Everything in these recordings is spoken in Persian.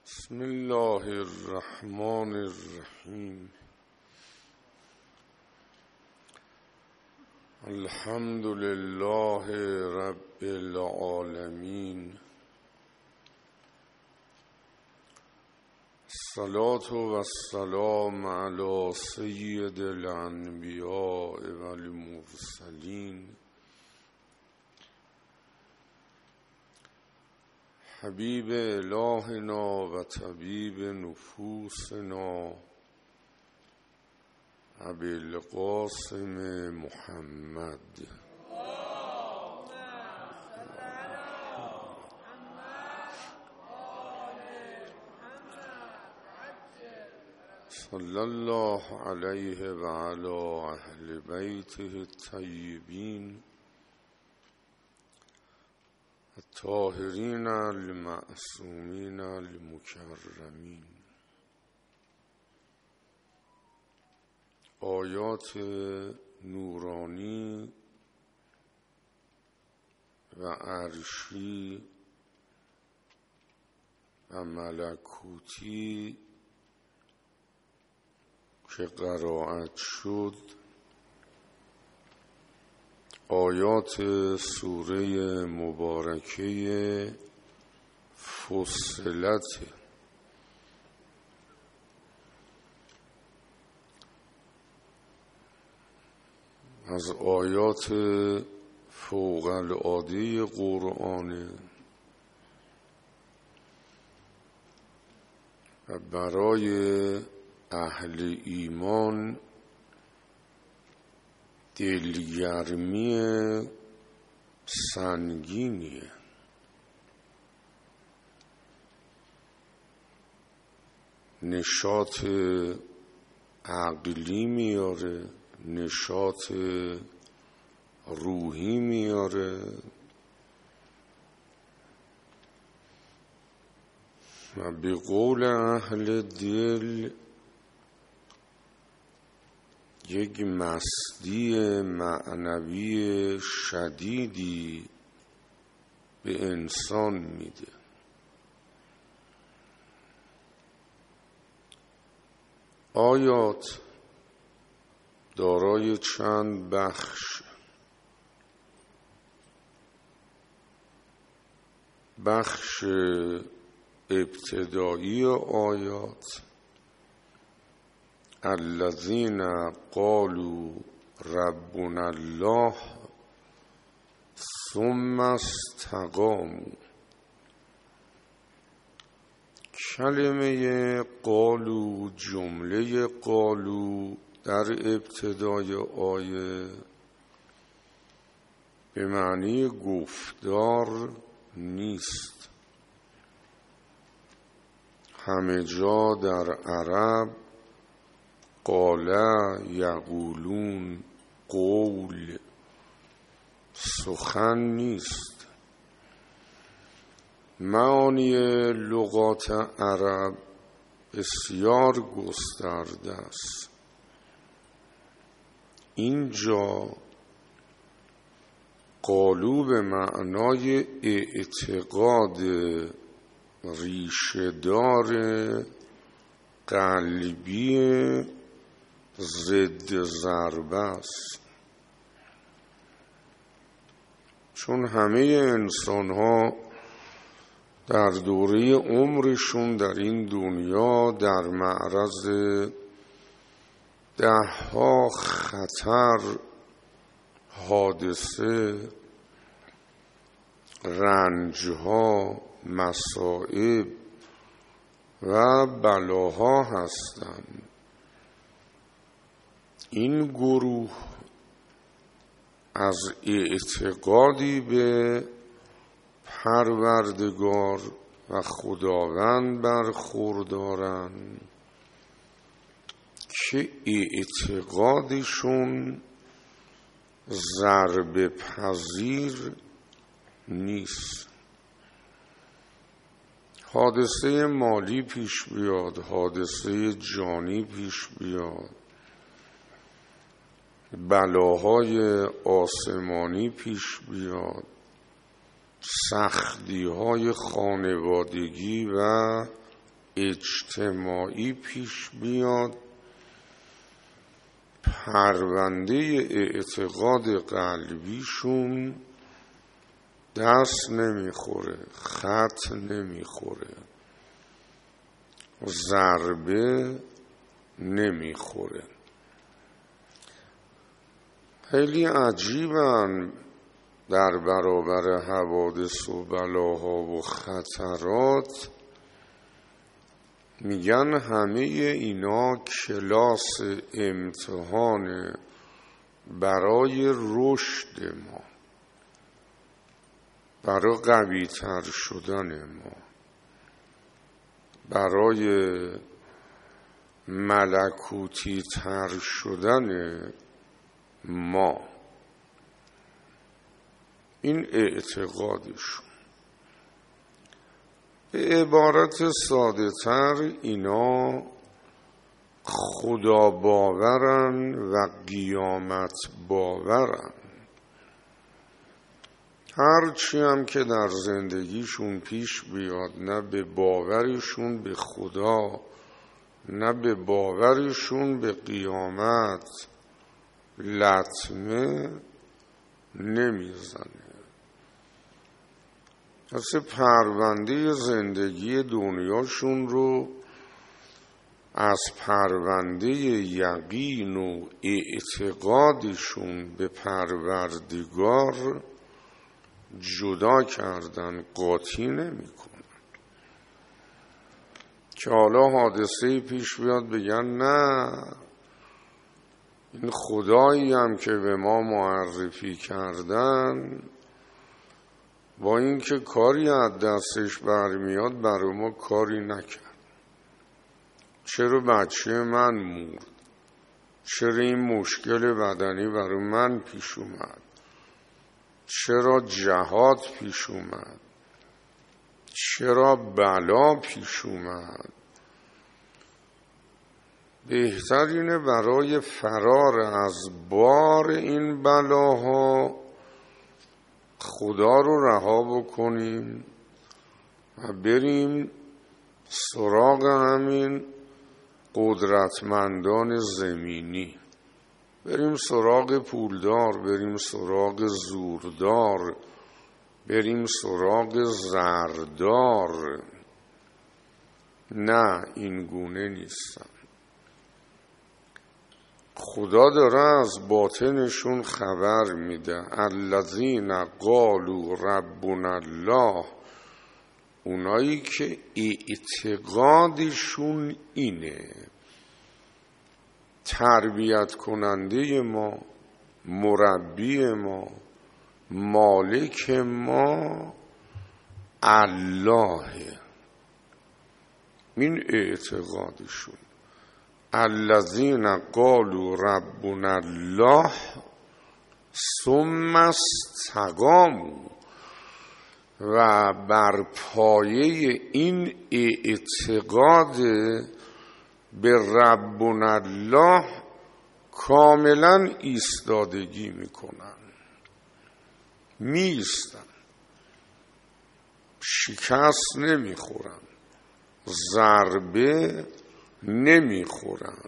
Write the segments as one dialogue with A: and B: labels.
A: بسم الله الرحمن الرحیم. الحمد لله رب العالمین. الصلاة و السلام علی سید الانبیاء و المرسلین حبیب الهنا و طبیب نفوسنا ابی القاسم محمد صلی الله علیه و علی اهل بیته الطیبین الطاهرین المعصومین المکرمین. آیات نورانی و عرشی و ملکوتی که قرائت شد آیات سوره مبارکه فصلت از آیات فوق العاده قرآن و برای اهل ایمان دلگرمی سنگینیه. نشاط عقلی میاره، نشاط روحی میاره و به قول اهل دل یک مستی معنوی شدیدی به انسان میده. آیات دارای چند بخش ابتدایی آیات الذین قالوا ربنا الله ثم استقاموا. کلمه قالوا، جمله قالوا در ابتدای آیه به معنی گفتار نیست. همه جا در عرب قاله یقولون قول سخن نیست. معانی لغات عرب بسیار گسترده است. اینجا قالو به معنای اعتقاد ریشه‌دار قلبی ضد ضربه است. چون همه انسان ها در دوره عمرشون در این دنیا در معرض دهها خطر، حادثه، رنجها، مصائب و بلاها هستند. این گروه از اعتقادی به پروردگار و خداوند برخوردارند که اعتقادشون ضربه پذیر نیست. حادثه مالی پیش بیاد، حادثه جانی پیش بیاد، بلاهای آسمانی پیش بیاد، سختی‌های خانوادگی و اجتماعی پیش بیاد، پرونده اعتقاد قلبیشون دست نمیخوره، خط نمیخوره، ضربه نمیخوره. خیلی عجیبن در برابر حوادث و بلاها و خطرات، میگن همه اینا کلاس امتحان برای رشد ما، برای قوی تر شدن ما، برای ملکوتی تر شدن ما. این اعتقادشون. به عبارت ساده تر اینا خدا باورن و قیامت باورن. هرچی هم که در زندگیشون پیش بیاد، نه به باورشون به خدا نه به باورشون به قیامت لطمه نمیزنه. پس پرونده زندگی دنیاشون رو از پرونده یقین و اعتقادشون به پروردگار جدا کردن، قاطی نمی کنن. که حالا حادثه پیش بیاد بگن نه، این خدایی هم که به ما معرفی کردن با اینکه کاری از دستش برمیاد برای ما کاری نکرد. چرا بچه من مرد؟ چرا این مشکل بدنی برای من پیش اومد؟ چرا جهاد پیش اومد؟ چرا بلا پیش اومد؟ بهترینه برای فرار از بار این بلاها خدا رو رها بکنیم و بریم سراغ همین قدرتمندان زمینی، بریم سراغ پولدار، بریم سراغ زوردار، بریم سراغ زردار. نه، این گونه نیستن. خدا داره از باطنشون خبر میده. الذین قالوا ربنا الله، اونایی که اعتقادشون اینه تربیت کننده ما، مربی ما، مالک ما الله. این اعتقادشون. الذین قالوا ربنا الله ثم استقاموا، و بر پایه این اعتقاد به ربنا الله کاملا ایستادگی میکنن، میستن، شکست نمیخورن، ضربه نمیخورن.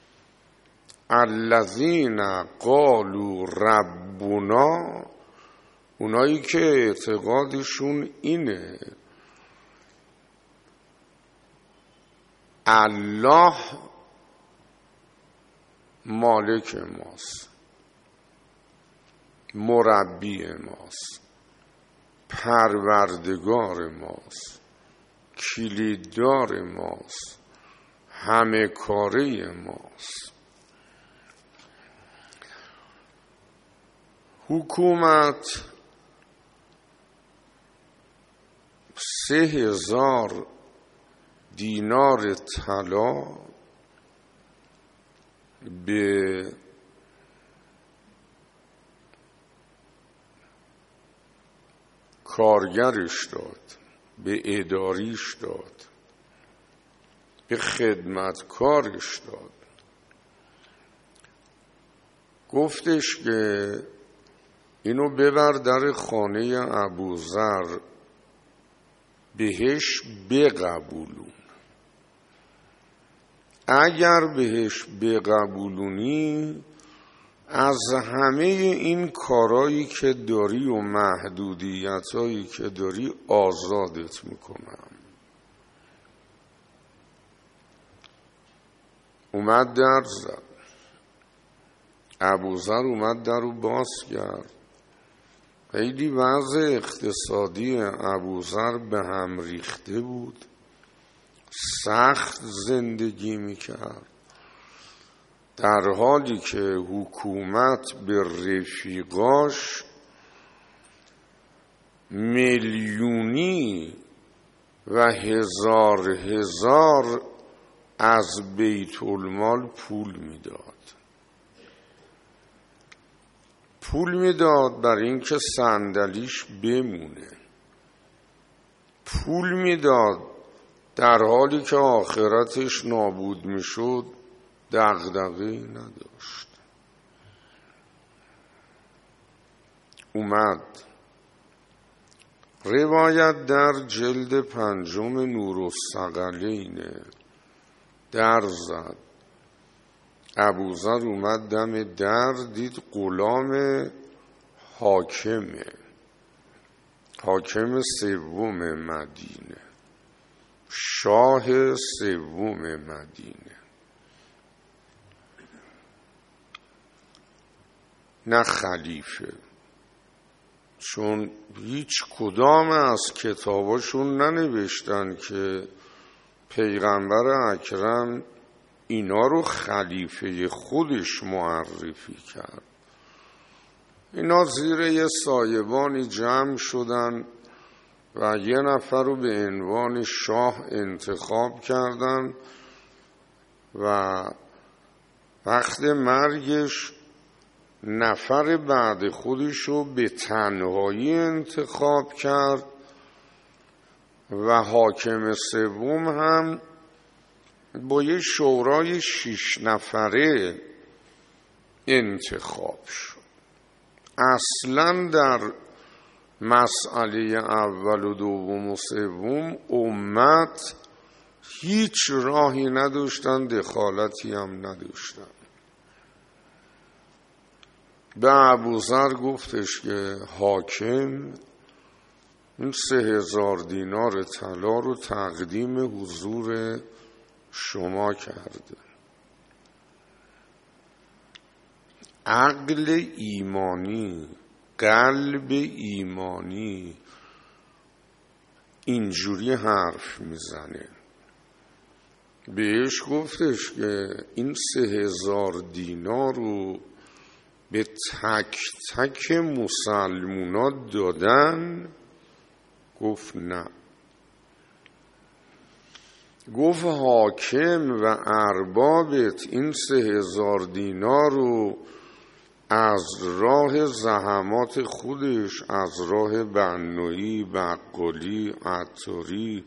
A: الذین قالوا ربنا، اونایی که اعتقادشون اینه الله مالک ماست، مربی ماست، پروردگار ماست، کلیددار ماست، همه کاره ماست. حکومت 3000 دینار طلا به کارگرش داد، به اداریش داد، به خدمتکارش داد. گفتش که اینو ببر در خانه ابوذر، بهش بقبولون. اگر بهش بقبولونی از همه این کارایی که داری و محدودیتایی که داری آزادت میکنم. اومد در زد. ابوذر اومد در رو باز کرد. خیلی وضع اقتصادی ابوذر به هم ریخته بود، سخت زندگی میکرد، در حالی که حکومت به رفیقاش میلیونی و هزار هزار از بیت المال پول میداد. پول میداد برای اینکه صندلیش بمونه، پول میداد در حالی که آخرتش نابود میشد دغدغه‌ای نداشت. اومد روایت در جلد 5 نورالثقلین در زد. ابوذر اومد دم در، دید غلام حاکم سوم مدینه، شاه سوم مدینه، نه خلیفه، چون هیچ کدام از کتاباشون ننوشتن که پیغمبر اکرم اینا رو خلیفه خودش معرفی کرد. اینا زیر یه سایبانی جمع شدن و یه نفر رو به عنوان شاه انتخاب کردن و وقت مرگش نفر بعد خودش رو به تنهایی انتخاب کرد و حاکم سوم هم با یه شورای 6 نفره انتخاب شد. اصلا در مسئله اول و دوم و سوم امت هیچ راهی نداشتن، دخالتی هم نداشتن. به ابوذر گفتش که حاکم این 3000 دینار طلا رو تقدیم حضور شما کرده. عقل ایمانی، قلب ایمانی اینجوری حرف میزنه. بهش گفتش که این 3000 دینار رو به تک تک مسلمونا دادن؟ گفت نه. گفت حاکم و اربابت این 3000 دینار رو از راه زحمات خودش، از راه بنایی، بقالی، عطاری،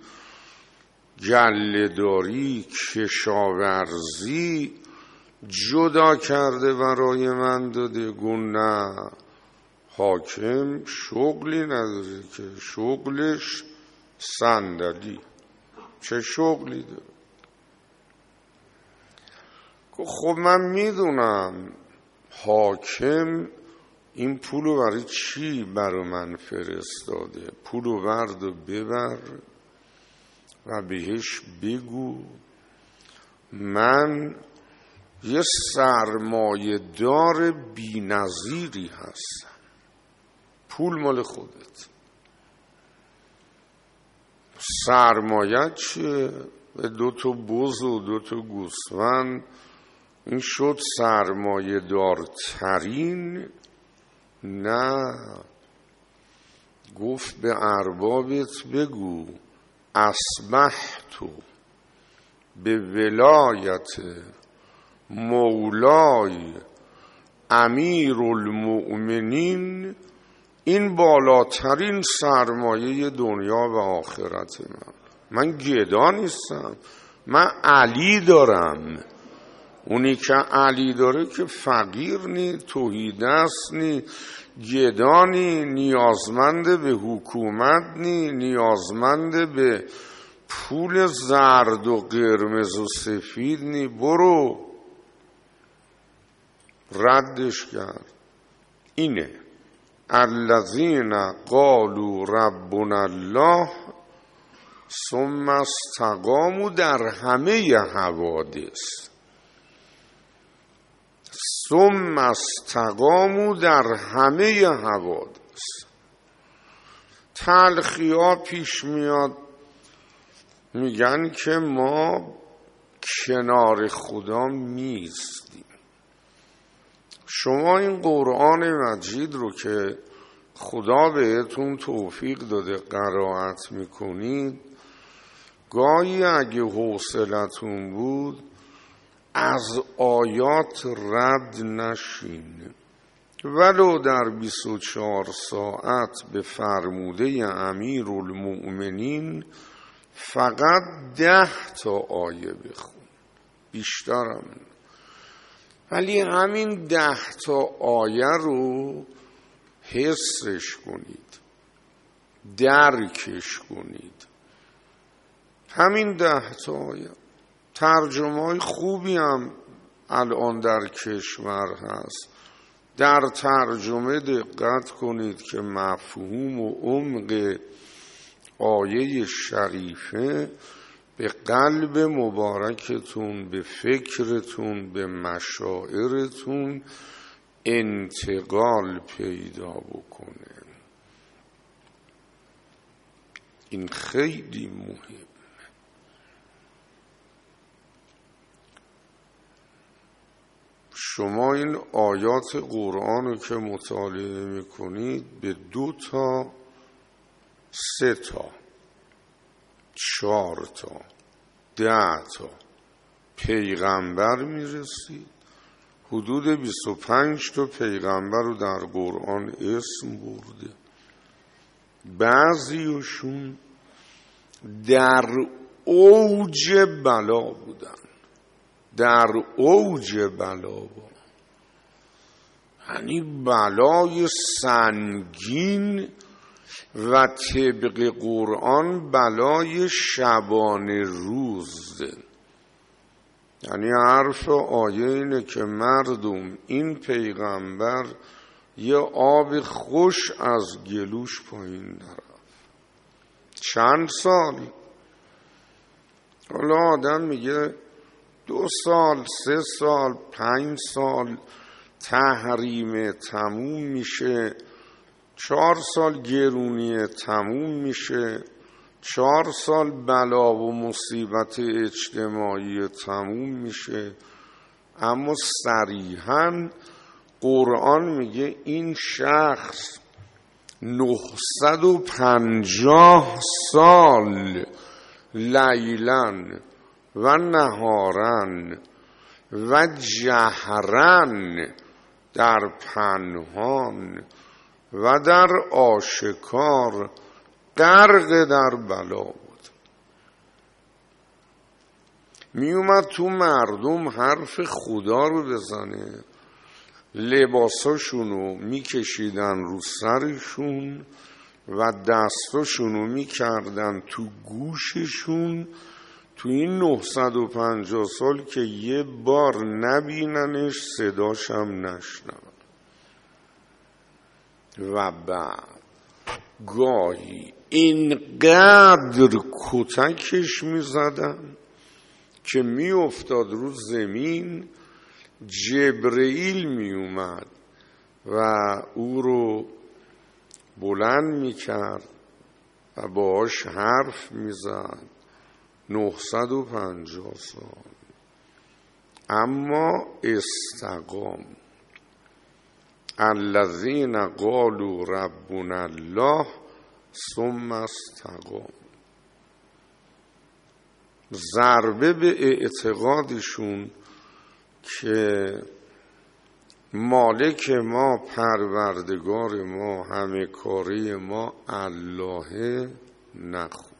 A: گله‌داری، کشاورزی جدا کرده برای من داده. گفت نه، حاکم شغلی نداره که، شغلش صندلی. چه شغلی داره؟ خب من میدونم حاکم این پولو برای چی برای من فرستاده. پولو برد و ببر و بهش بگو من یه سرمایه دار بی نظیری هستم، پول مال خودت. سرمایه چیه؟ به 2 بز و 2 گوسفند. این شد سرمایه دارترین؟ نه. گفت به اربابت بگو اصبحتو به ولایت مولای امیر المؤمنین، این بالاترین سرمایه دنیا و آخرت من گدا نیستم، من علی دارم. اونی که علی داره که فقیر نی، توحیدست نی، گدا نی، نیازمند به حکومت نی، نیازمند به پول زرد و قرمز و سفید نی، برو. ردش کرد. اینه الذین قالوا ربنا الله ثم استقاموا در همه حوادث. ثم استقاموا در همه حوادث. تلخی‌ها پیش میاد، میگن که ما کنار خدا میستیم. شما این قرآن مجید رو که خدا بهتون توفیق داده قرائت میکنید، گاهی اگه حوصلتون بود از آیات رد نشین، ولو در 24 ساعت به فرموده امیرالمؤمنین فقط 10 تا آیه بخون، بیشترم. ولی همین 10 تا آیه رو حسش کنید، درکش کنید. همین 10 تا آیه. ترجمه‌های خوبی هم الان در کشور هست. در ترجمه دقت کنید که مفهوم و عمق آیه شریفه به قلب مبارکتون، به فکرتون، به مشاعرتون انتقال پیدا بکنه. این خیلی مهم. شما این آیات قرآن رو که مطالعه میکنید به 2 تا 3 تا 4 تا 10 تا پیغمبر میرسید. حدود 25 تا پیغمبر رو در قرآن اسم برده. بعضیشون در اوج بلا بودن، در اوج بلا بود، یعنی بلای سنگین و طبق قرآن بلای شبانه روز. یعنی حرف آیه اینه که مردم این پیغمبر یه آب خوش از گلوش پایین نرفت. چند سال؟ حالا آدم میگه 2 سال، 3 سال، 5 سال تحریم تموم میشه، 4 سال گرونی تموم میشه، 4 سال بلا و مصیبت اجتماعی تموم میشه. اما صریحاً قرآن میگه این شخص 950 سال لیلاً و نهارن و جهرن، در پنهان و در آشکار غرق در بلا بود. می اومد تو مردم حرف خدا رو بزنه، لباساشونو می کشیدن رو سرشون و دستاشونو می کردن تو گوششون، تو این 950 سال که یه بار نبیننش، صداشم نشنون. و بعد گاهی اینقدر کتکش می زدن که می افتاد رو زمین، جبرئیل می اومد و او رو بلند می کرد و باهاش حرف می زد. 950 سال. اما استقام. الذین قالوا ربنا الله ثم استقام. ضربه به اعتقادشون که مالک ما، پروردگار ما، همه کاری ما الله نخورد.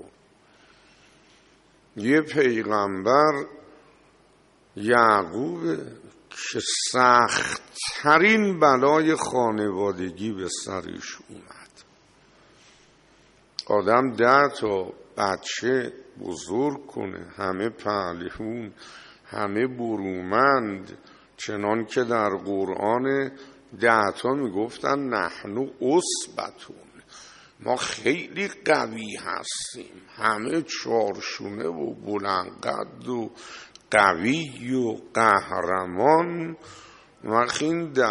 A: یه پیغمبر یعقوب که سخت‌ترین بلای خانوادگی به سرش اومد. آدم 10 تا بچه بزرگ کنه، همه پهلوان، همه برومند، چنان که در قرآن 10 میگفتن نحن عصبتون، ما خیلی قوی هستیم، همه چارشونه و بلندقد و قوی و قهرمان. وقتی این 10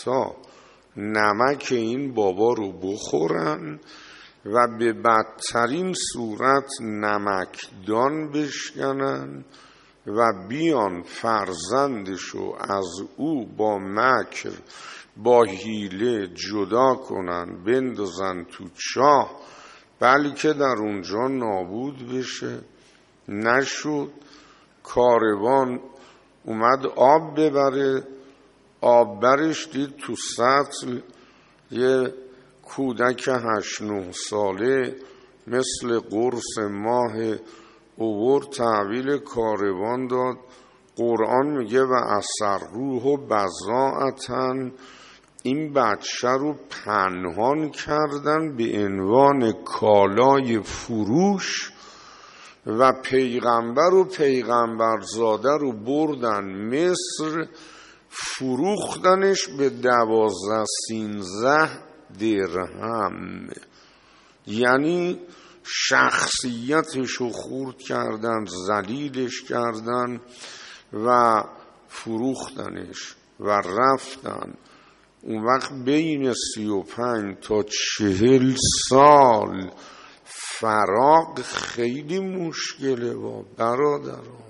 A: نمک این بابا رو بخورن و به بدترین صورت نمکدان بشکنن و بیان فرزندشو از او با مکر با حیله جدا کنن، بندازن تو چاه، بلکه در اونجا نابود بشه. نشد. کاروان اومد آب ببره، آب برش دید تو سطل یه کودک 8-9 ساله مثل قرص ماه اوورد، تحویل کاروان داد. قرآن میگه و اسروه و بضاعتن، این بچه رو پنهان کردن به عنوان کالای فروش و پیغمبر و پیغمبرزاده رو بردن مصر، فروختنش به 12-13 درهم. یعنی شخصیتش رو خورد کردن، ذلیلش کردن و فروختنش و رفتن. اون وقت بین 35 تا 40 سال فراق خیلی مشکله با برادران.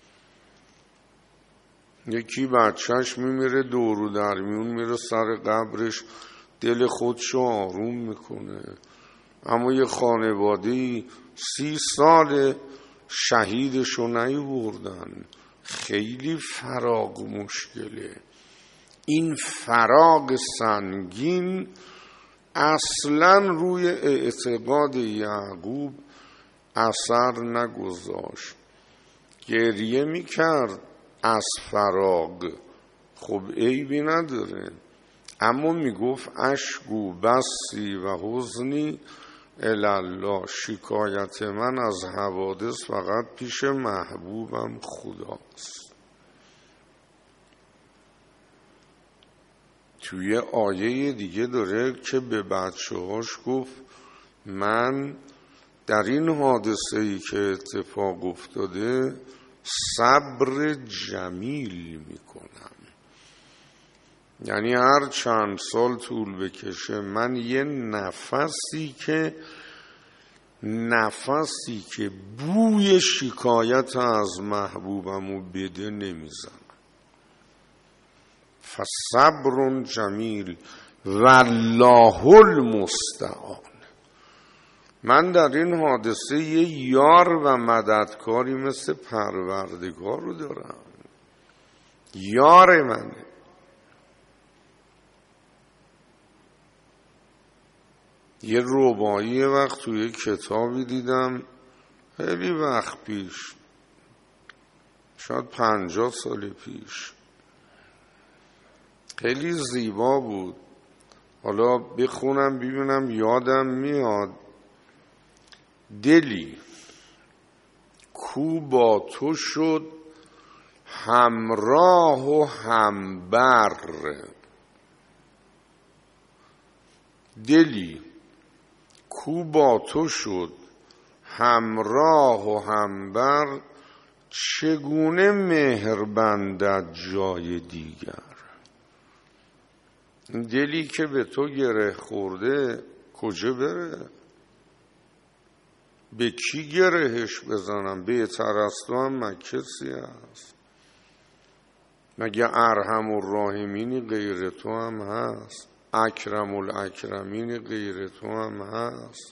A: یکی بچهش میمیره دورو در میون میره سر قبرش، دل خودشو آروم میکنه. اما یه خانواده‌ای 30 سال شهیدشو نیوردن. خیلی فراق مشکله. این فراق سنگین اصلا روی اعتقاد یعقوب اثر نگذاشت. گریه میکرد از فراق، خب عیبی نداره، اما میگفت اشکو بسی و حزنی الله، شکایت من از حوادث فقط پیش محبوبم خداست. توی آیه دیگه داره که به بچه‌هاش گفت من در این حادثه‌ای که اتفاق افتاده صبر جمیل میکنم. یعنی هر چند سال طول بکشه من یه نفسی که بوی شکایت از محبوبمو بده نمیزنم. فصبر جمیل والله المستعان. من در این حادثه یه یار و مددکاری مثل پروردگار رو دارم، یار منه. یه رباعی وقت توی کتابی دیدم، خیلی وقت پیش، شاید 50 سال پیش، خیلی زیبا بود. حالا بخونم ببینم یادم میاد. دلی کو با تو شد همراه و همبر، دلی کو با تو شد همراه و همبر، چگونه مهر بندد جای دیگر. دلی که به تو گره خورده کجا بره؟ به کی گرهش بزنم؟ بهتر از تو هم کسی هست؟ مگه ارحم الراحمینی غیر تو هم هست؟ اکرم الاکرمینی غیر تو هم هست؟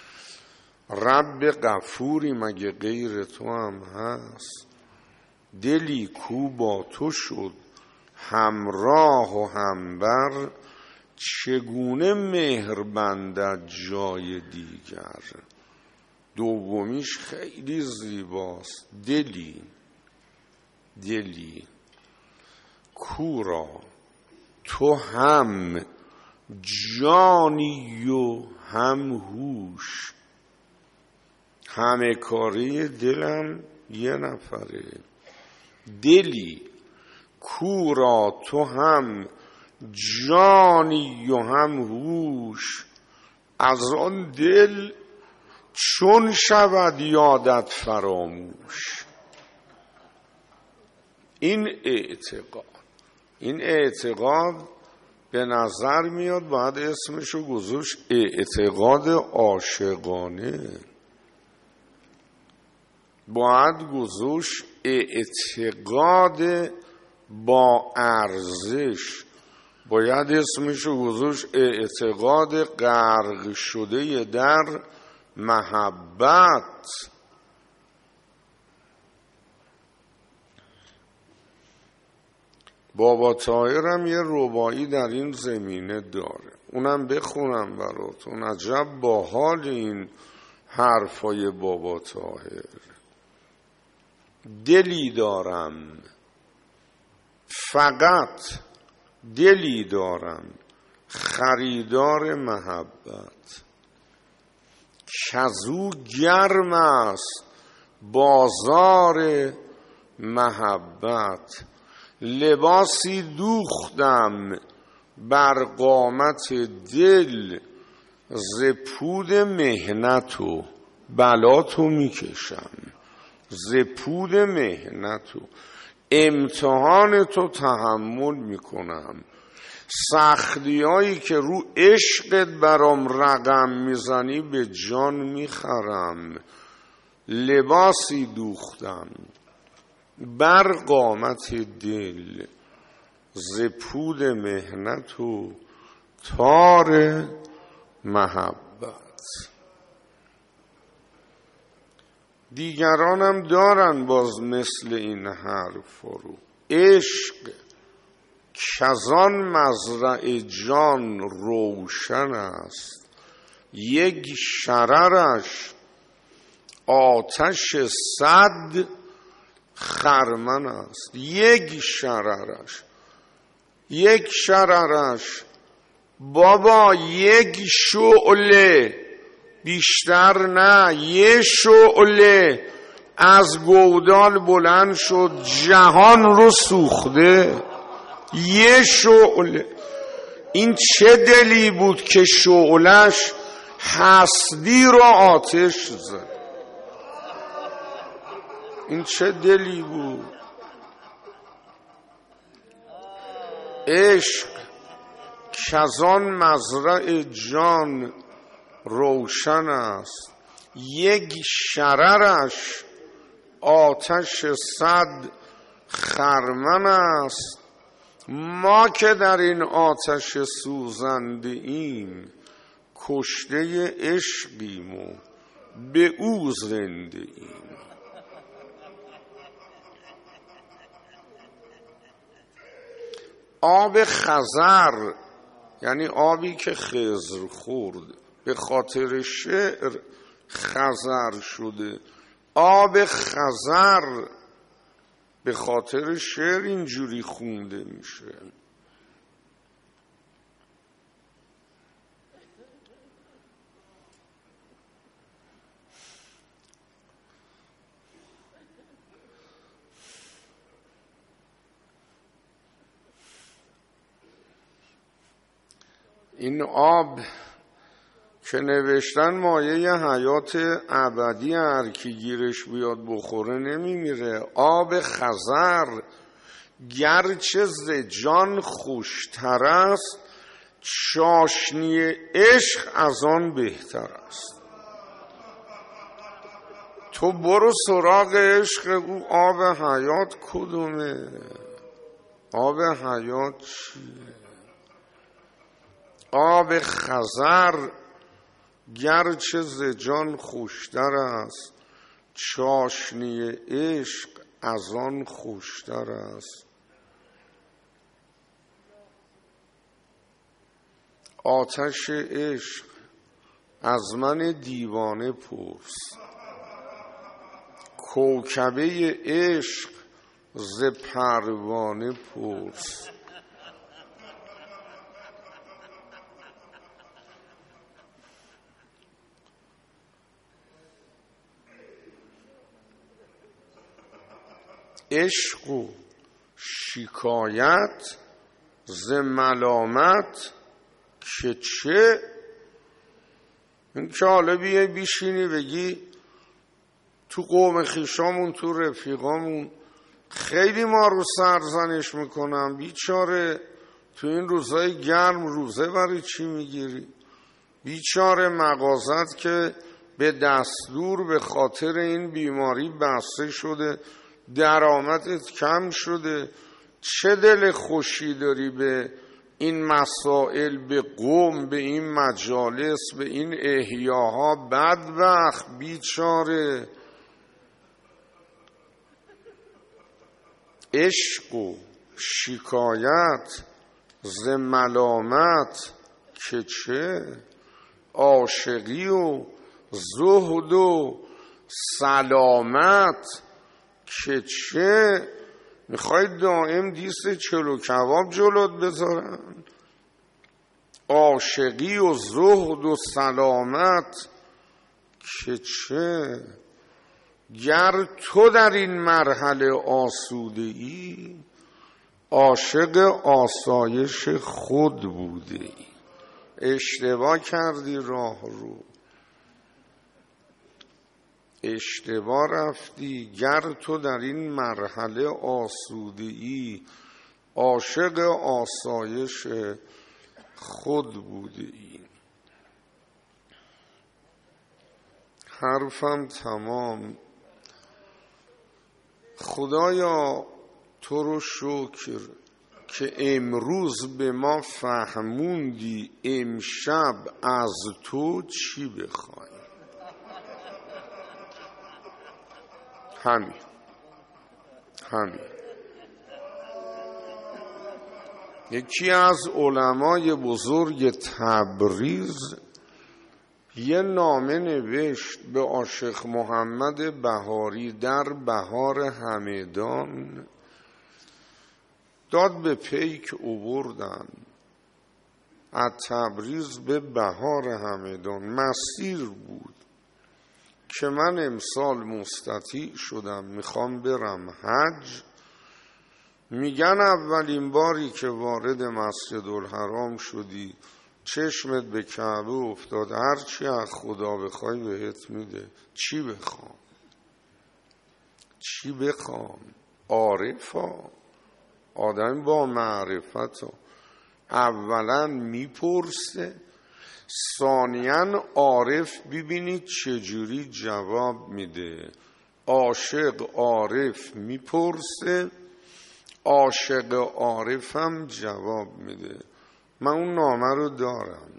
A: رب غفوری مگه غیر تو هم هست؟ دلی کو با تو شد همراه و همبر، چگونه مهر بندد جای دیگر. دومیش خیلی زیباست. دلی کو را تو هم جانی و هم هوش، همه کاری دلم یه نفره. دلی کو را تو هم جانی و هم هوش، از آن دل چون شود یادت فراموش. این اعتقاد به نظر میاد باید اسمشو گذاشت اعتقاد عاشقانه، باید گذاشت اعتقاد با ارزش، باید اسمشو گذاشت اعتقاد غرق شده در محبت. بابا طاهرم یه رباعی در این زمینه داره، اونم بخونم براتون. عجب باحال این حرفای بابا طاهر. دلی دارم، فقط دلی دارم خریدار محبت، کزو گرم است بازار محبت. لباسی دوختم بر قامت دل، ز پود مهنتو بلاتو میکشم، ز پود مهنتو امتحان تو تحمل میکنم، سختی هایی که رو عشقت برام رقم میزنی به جان میخرم. لباسی دوختم بر قامت دل، ز پود مهنت و تار محبت. دیگرانم دارن باز مثل این حرف رو. عشق کزان مزرع جان روشن است، یک شررش آتش 100 خرمن است. یک شررش بابا یک شعله، بیشتر نه، یه شعله از گودال بلند شد جهان رو سوخته. یه شعله. این چه دلی بود که شعلش هستی رو آتش زد؟ این چه دلی بود؟ عشق کزان مزرع جان روشن است، یک شررش آتش 100 خرمن است. ما که در این آتش سوزنده ایم، کشته عشقیم و به او زنده ایم. آب خضر یعنی آبی که خضر خورد، به خاطر شعر خضر شده. آب خضر به خاطر شعر اینجوری خونده میشه. این آب که نوشتن مایه حیات ابدی، هر کی گیرش بیاد بخوره نمیمیره. آب خضر گرچه ز جان خوشتر است، چاشنی عشق از آن بهتر است. تو برو سراغ عشق او. آب حیات کدومه؟ آب حیات چیه؟ آب خضر گرچه ز جان خوشتر است، چاشنی عشق از آن خوشتر است. آتش عشق از من دیوانه پرس، کوکبه عشق ز پروانه پرس. عشق و شکایت ز ملامت که چه؟ این که حالا بیای بیشینی بگی تو قوم خیشامون تو رفیقامون خیلی ما رو سرزنش میکنم، بیچاره تو این روزای گرم روزه برای چی میگیری؟ بیچاره مغازت که به دستور به خاطر این بیماری بسته شده، درآمدت کم شده، چه دل خوشی داری به این مسائل، به قوم، به این مجالس، به این احیاها؟ بدبخت بیچاره. عشق و شکایت ز ملامت که چه؟ عاشقی و زهد و سلامت که چه؟ میخوای دائم دیست چلو کباب جلوت بذارن؟ عاشقی و زهد و سلامت که چه؟ گر تو در این مرحله آسوده ای، عاشق آسایش خود بوده ای. اشتباه کردی راه رو، اشتباه رفتی. گر تو در این مرحله آسوده ای، عاشق آسایش خود بوده ای. حرفم تمام. خدایا تو رو شکر که امروز به ما فهموندی امشب از تو چی بخوایم. همین. یکی از علمای بزرگ تبریز یه نامه نوشت به عاشق محمد بهاری در بهار همدان، داد به پیک اووردن از تبریز به بهار همدان. مسیر بود که من امسال مستطیع شدم میخوام برم حج. میگن اولین باری که وارد مسجد الحرام شدی چشمت به کعبه افتاد، هرچی از خدا بخوای بهت میده. چی بخوام؟ عارفا، آدم با معرفت ها. اولا میپرسه، ثانیاً عارف ببینید چجوری جواب میده. عاشق عارف میپرسه، عاشق عارفم جواب میده. من اون نامه رو دارم.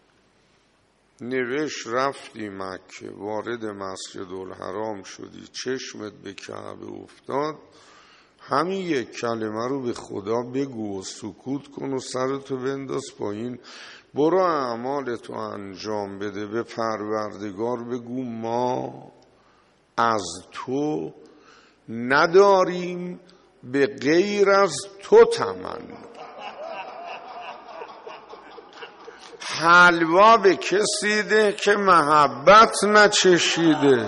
A: نوشت رفتی مکه، وارد مسجد الحرام شدی، چشمت به کعبه افتاد، همین یک کلمه رو به خدا بگو و سکوت کن و سرتو بنداز پایین، برو اعمالتو انجام بده، به پروردگار بگو ما از تو نداریم به غیر از تو تمنا. حلوا به کسی ده که محبت نچشیده.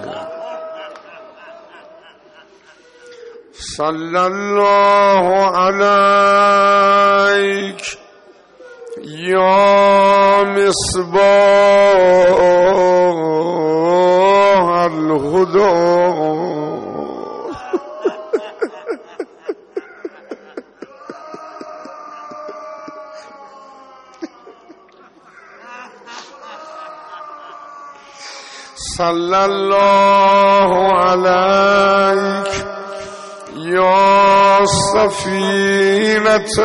A: صلی الله علیک یا مصباح الهدی. صلی الله علیک یا سفینة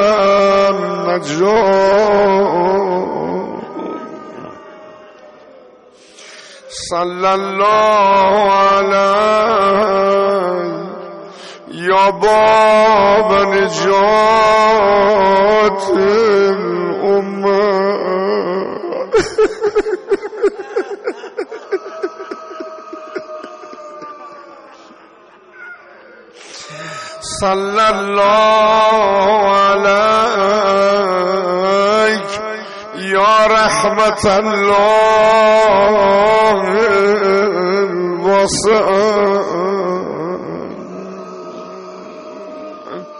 A: النجات. صلی الله علیک یا باب نجات الامه. صلی الله علیک یا رحمت الله الواسعه.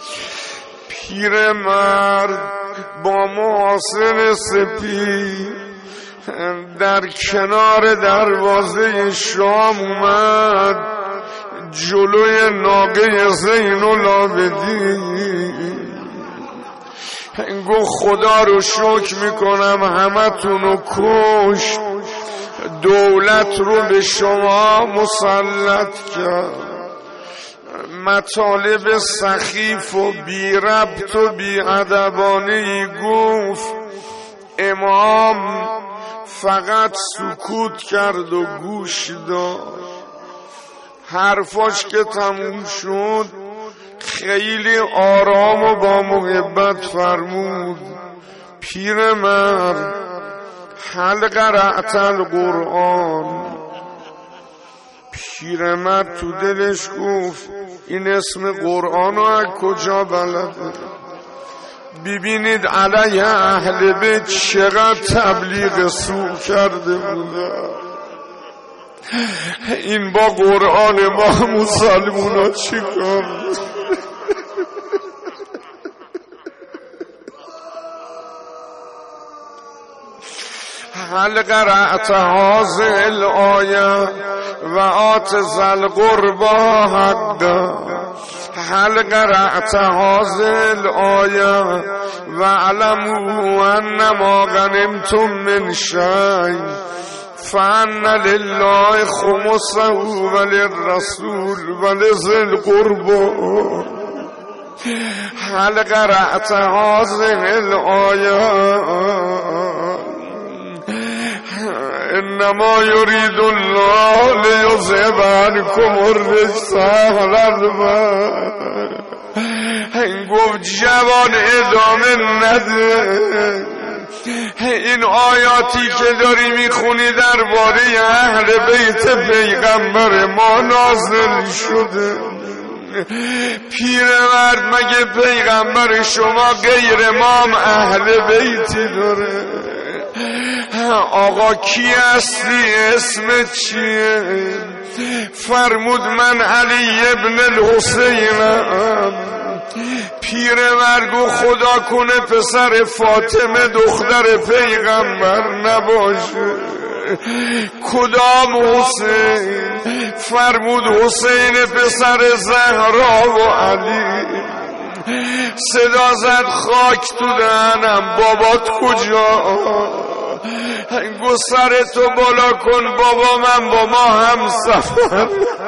A: پیرمرد با محاسن سپید در کنار دروازه شام اومد، جلوی ناقه زین العابدین گفت خدا رو شکر میکنم همتونو کشت، دولت رو به شما مسلط کرد. مطالب سخیف و بی ربط و بی ادبانه‌ای گفت، امام فقط سکوت کرد و گوش داد. حرفاش که تموم شد خیلی آرام و با محبت فرمود، پیرمرد هل قرأت القرآن؟ پیرمرد تو دلش گفت این اسم قرآن رو از کجا بلده؟ ببینید علیه اهل بیت چقدر تبلیغ سو کرده بوده. این با قرآن ما مسلمونا چی کار؟ هل قرأت هذه الآیه و آت ذی القربى حقه؟ هل قرأت هذه الآیه و علموا انما غنمتم من شیء فأن لله خمسه وللرسول ولذی القربى؟ هل قرأت هذه الآیه انما يريد الله ليذهب عنكم الرجس اهل البيت؟ این گفت جوان ادامه نده، این آیاتی که داری میخونی درباره اهل بیت پیغمبر ما نازل شده. پیرمرد مگه پیغمبر شما غیر امام اهل بیتی داره؟ آقا کی هستی؟ اسمت چیه؟ فرمود من علی ابن الحسینم. پیرمرد گفت خدا کنه پسر فاطمه دختر پیغمبر نباشه. کدام حسین؟ فرمود حسین پسر زهرا و علی. صدا زد خاک تو دهنم، بابات کجا؟ گو سرتو بالا کن بابا من با ما هم سفر.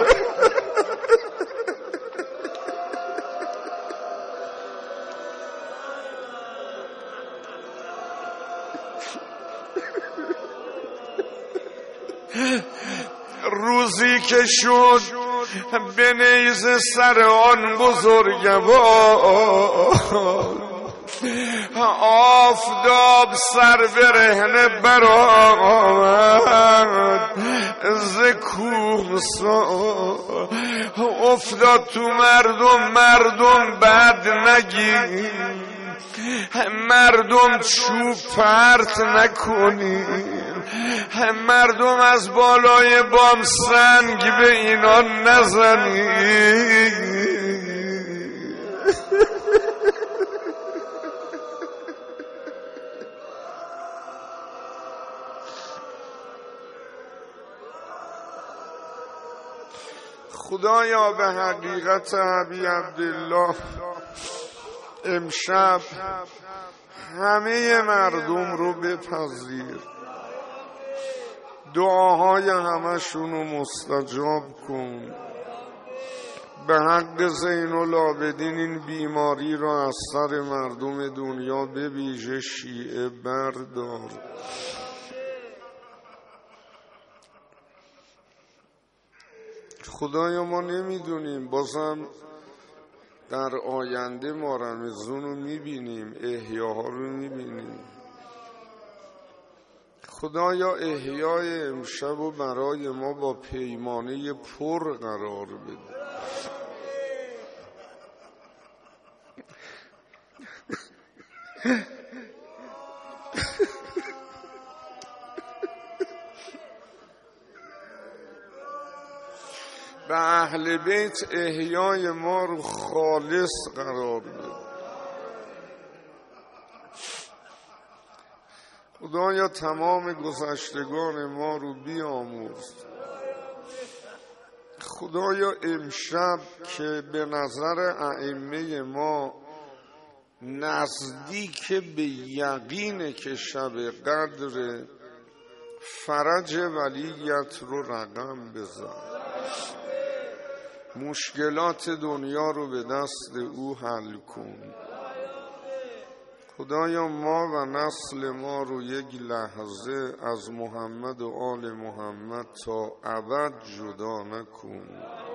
A: روزی که شد به نیزه سر آن بزرگوار، آفتاب سر برهنه برآمد ز کوه افتاد تو مردم بد نگی، مردم چوب پرت نکنید، مردم از بالای بام سنگ به اینا نزنید. خدایا به حقیقت ابی عبدالله امشب همه مردم رو بپذیر، دعاهای همشون رو مستجاب کن. به حق زین العابدین این بیماری رو از سر مردم دنیا به ویژه شیعه بردار. خدایا ما نمیدونیم، بازم در آینده ما رمضان رو میبینیم، احیاها رو میبینیم. خدایا احیای امشب و برای ما با پیمانه پر قرار بده. به اهل بیت احیای ما رو خالص قرار بده. خدایا تمام گذشتگان ما رو بیامرز. خدایا امشب که به نظر ائمه ما نزدیک به یقینه که شب قدر، فرج ولیت رو رقم بزن، مشکلات دنیا رو به دست او حل کن. خدایا ما و نسل ما رو یک لحظه از محمد و آل محمد تا ابد جدا نکن.